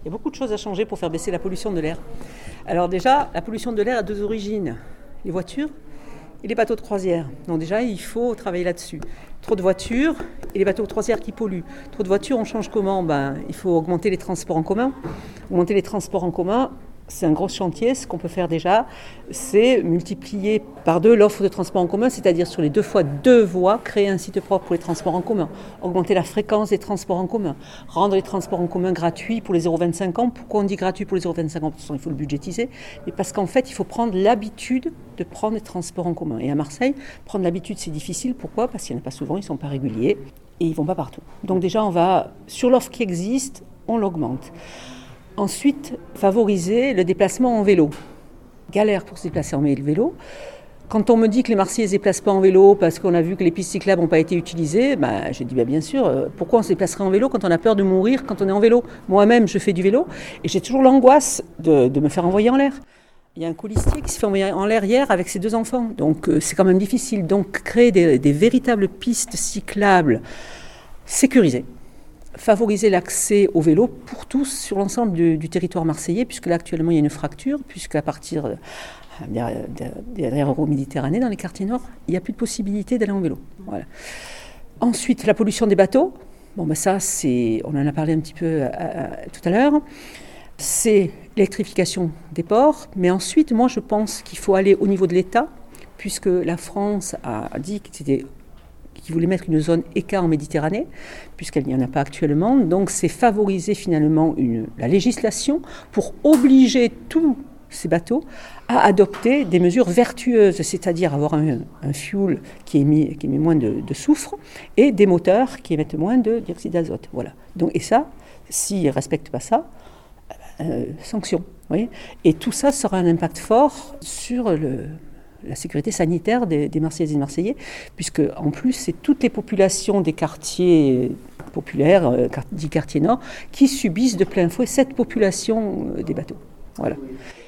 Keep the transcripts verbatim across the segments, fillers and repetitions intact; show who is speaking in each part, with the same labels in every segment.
Speaker 1: Il y a beaucoup de choses à changer pour faire baisser la pollution de l'air. Alors déjà, la pollution de l'air a deux origines, les voitures et les bateaux de croisière. Donc déjà, il faut travailler là-dessus. Trop de voitures et les bateaux de croisière qui polluent. Trop de voitures, on change comment ? Ben, il faut augmenter les transports en commun. Augmenter les transports en commun, c'est un gros chantier. Ce qu'on peut faire déjà, c'est multiplier par deux l'offre de transport en commun, c'est-à-dire sur les deux fois deux voies, créer un site propre pour les transports en commun, augmenter la fréquence des transports en commun, rendre les transports en commun gratuits pour les zéro vingt-cinq ans. Pourquoi on dit gratuit pour les zéro vingt-cinq ans ? Parce qu'il faut le budgétiser, mais parce qu'en fait, il faut prendre l'habitude de prendre les transports en commun. Et à Marseille, prendre l'habitude, c'est difficile. Pourquoi ? Parce qu'il n'y en a pas souvent, ils ne sont pas réguliers et ils ne vont pas partout. Donc déjà, on va, sur l'offre qui existe, on l'augmente. Ensuite, favoriser le déplacement en vélo. Galère pour se déplacer en vélo. Quand on me dit que les Marseillais ne se déplacent pas en vélo parce qu'on a vu que les pistes cyclables n'ont pas été utilisées, bah, j'ai dit bah, bien sûr, euh, pourquoi on se déplacerait en vélo quand on a peur de mourir quand on est en vélo ? Moi-même, je fais du vélo et j'ai toujours l'angoisse de, de me faire envoyer en l'air. Il y a un colistier qui se fait envoyer en l'air hier avec ses deux enfants, donc euh, c'est quand même difficile. Donc créer des, des véritables pistes cyclables sécurisées. Favoriser l'accès au vélo pour tous sur l'ensemble du, du territoire marseillais, puisque là actuellement il y a une fracture, puisqu'à partir euh, derrière, derrière Euro-Méditerranée, dans les quartiers nord, il n'y a plus de possibilité d'aller en vélo. Voilà. Ensuite, la pollution des bateaux. Bon, ben ça, c'est, on en a parlé un petit peu euh, euh, tout à l'heure. C'est l'électrification des ports, mais ensuite, moi je pense qu'il faut aller au niveau de l'État, puisque la France a dit que c'était qui voulait mettre une zone éca en Méditerranée, puisqu'il n'y en a pas actuellement. Donc c'est favoriser finalement une, la législation pour obliger tous ces bateaux à adopter des mesures vertueuses, c'est-à-dire avoir un, un fuel qui émet, qui émet moins de, de soufre et des moteurs qui émettent moins de dioxyde d'azote. Voilà. Donc, et ça, s'ils ne respectent pas ça, euh, sanction. Oui. Et tout ça sera un impact fort sur le... la sécurité sanitaire des, des Marseillaises et des Marseillais, puisque en plus, c'est toutes les populations des quartiers populaires, euh, dits quartiers nord, qui subissent de plein fouet cette population euh, des bateaux. Voilà.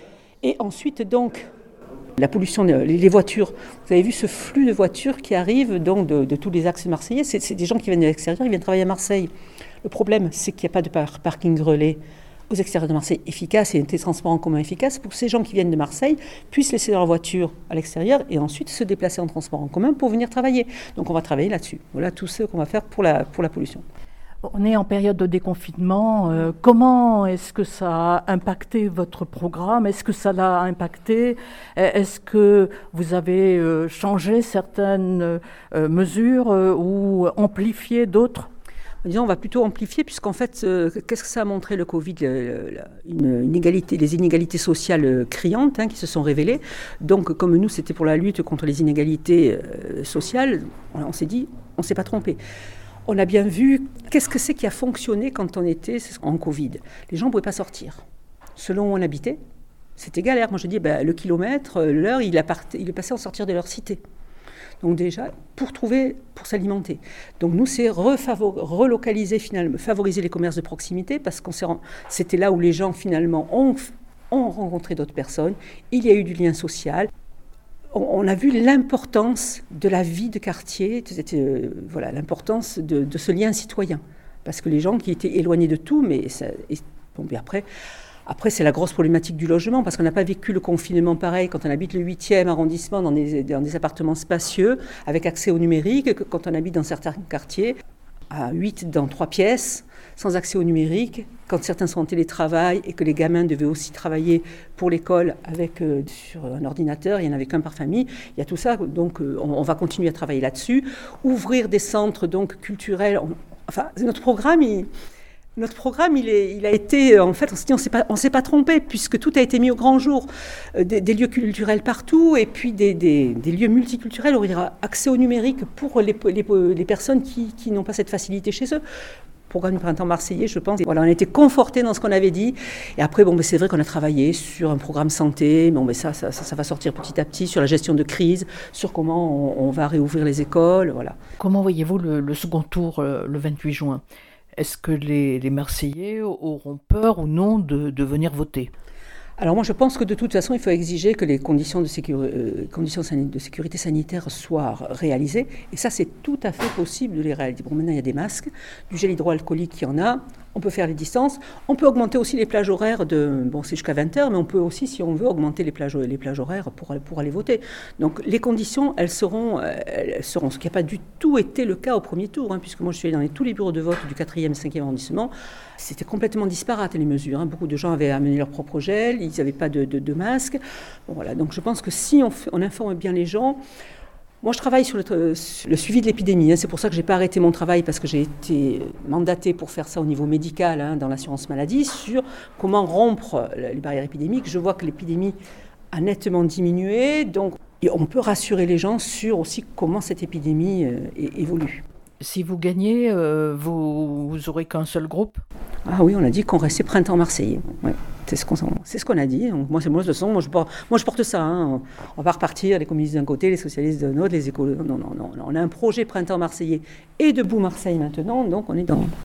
Speaker 1: Et ensuite, donc, la pollution, les voitures. Vous avez vu ce flux de voitures qui arrivent donc, de, de tous les axes marseillais. C'est, c'est des gens qui viennent de l'extérieur, ils viennent travailler à Marseille. Le problème, c'est qu'il n'y a pas de par- parking relais aux extérieurs de Marseille efficace et des transports en commun efficaces pour que ces gens qui viennent de Marseille puissent laisser leur voiture à l'extérieur et ensuite se déplacer en transport en commun pour venir travailler. Donc on va travailler là-dessus. Voilà tout ce qu'on va faire pour la, pour la pollution.
Speaker 2: On est en période de déconfinement. Euh, comment est-ce que ça a impacté votre programme ? Est-ce que ça l'a impacté ? Est-ce que vous avez euh, changé certaines euh, mesures euh, ou amplifié d'autres ?
Speaker 1: Disons, on va plutôt amplifier, puisqu'en fait, euh, qu'est-ce que ça a montré le Covid ? le, le, une inégalité, les inégalités sociales criantes hein, qui se sont révélées. Donc, comme nous, c'était pour la lutte contre les inégalités euh, sociales, on, on s'est dit, on ne s'est pas trompé. On a bien vu qu'est-ce que c'est qui a fonctionné quand on était en Covid. Les gens ne pouvaient pas sortir. Selon où on habitait, c'était galère. Moi, je dis, ben, le kilomètre, l'heure, il, a part, il est passé en sortir de leur cité. Donc déjà, pour trouver, pour s'alimenter. Donc nous, c'est refavor- relocaliser finalement, favoriser les commerces de proximité, parce que c'était là où les gens finalement ont, ont rencontré d'autres personnes. Il y a eu du lien social. On, on a vu l'importance de la vie de quartier, euh, voilà, l'importance de, de ce lien citoyen. Parce que les gens qui étaient éloignés de tout, mais ça, et, bon, mais après... Après, c'est la grosse problématique du logement, parce qu'on n'a pas vécu le confinement pareil quand on habite le huitième arrondissement dans des, dans des appartements spacieux, avec accès au numérique, que quand on habite dans certains quartiers, à huit dans trois pièces, sans accès au numérique, quand certains sont en télétravail et que les gamins devaient aussi travailler pour l'école avec, euh, sur un ordinateur, il n'y en avait qu'un par famille, il y a tout ça, donc euh, on, on va continuer à travailler là-dessus. Ouvrir des centres donc, culturels, on, enfin, notre programme, il... Notre programme, il, est, il a été, en fait, on s'est dit, on s'est pas, on s'est pas trompé, puisque tout a été mis au grand jour. Euh, des, des lieux culturels partout, et puis des, des, des lieux multiculturels où il y aura accès au numérique pour les, les, les personnes qui, qui n'ont pas cette facilité chez eux. Programme du printemps marseillais, je pense. Voilà, on a été confortés dans ce qu'on avait dit. Et après, bon, ben, c'est vrai qu'on a travaillé sur un programme santé. Bon, ben, ça, ça, ça, ça va sortir petit à petit, sur la gestion de crise, sur comment on, on va réouvrir les écoles. Voilà.
Speaker 2: Comment voyez-vous le, le second tour euh, le vingt-huit juin ? Est-ce que les, les Marseillais auront peur ou non de, de venir voter ?
Speaker 1: Alors moi je pense que de toute façon il faut exiger que les conditions de, sécur... euh, conditions de sécurité sanitaire soient réalisées et ça c'est tout à fait possible de les réaliser. Bon maintenant il y a des masques, du gel hydroalcoolique il y en a, on peut faire les distances, on peut augmenter aussi les plages horaires de, bon c'est jusqu'à vingt heures mais on peut aussi si on veut augmenter les plages, les plages horaires pour, pour aller voter. Donc les conditions elles seront, elles seront ce qui n'a pas du tout été le cas au premier tour hein, puisque moi je suis allée dans les, tous les bureaux de vote du quatrième et cinquième arrondissement, c'était complètement disparate les mesures, hein. Beaucoup de gens avaient amené leur propre gel, ils n'avaient pas de, de, de masque. Bon, voilà. Donc je pense que si on, fait, on informe bien les gens, moi je travaille sur le, sur le suivi de l'épidémie, hein. C'est pour ça que je n'ai pas arrêté mon travail parce que j'ai été mandatée pour faire ça au niveau médical hein, dans l'assurance maladie, sur comment rompre les barrières épidémiques. Je vois que l'épidémie a nettement diminué, donc on peut rassurer les gens sur aussi comment cette épidémie euh, évolue.
Speaker 2: Si vous gagnez, euh, vous, vous aurez qu'un seul groupe ?
Speaker 1: Ah oui, on a dit qu'on restait printemps marseillais. Ouais, c'est ce qu'on, c'est ce qu'on a dit. Donc, moi, c'est moi de toute façon, moi je porte, moi je porte ça. Hein. On va repartir, les communistes d'un côté, les socialistes de l'autre, les écoles. Non, non, non, non. On a un projet printemps marseillais et debout Marseille maintenant, donc on est dans.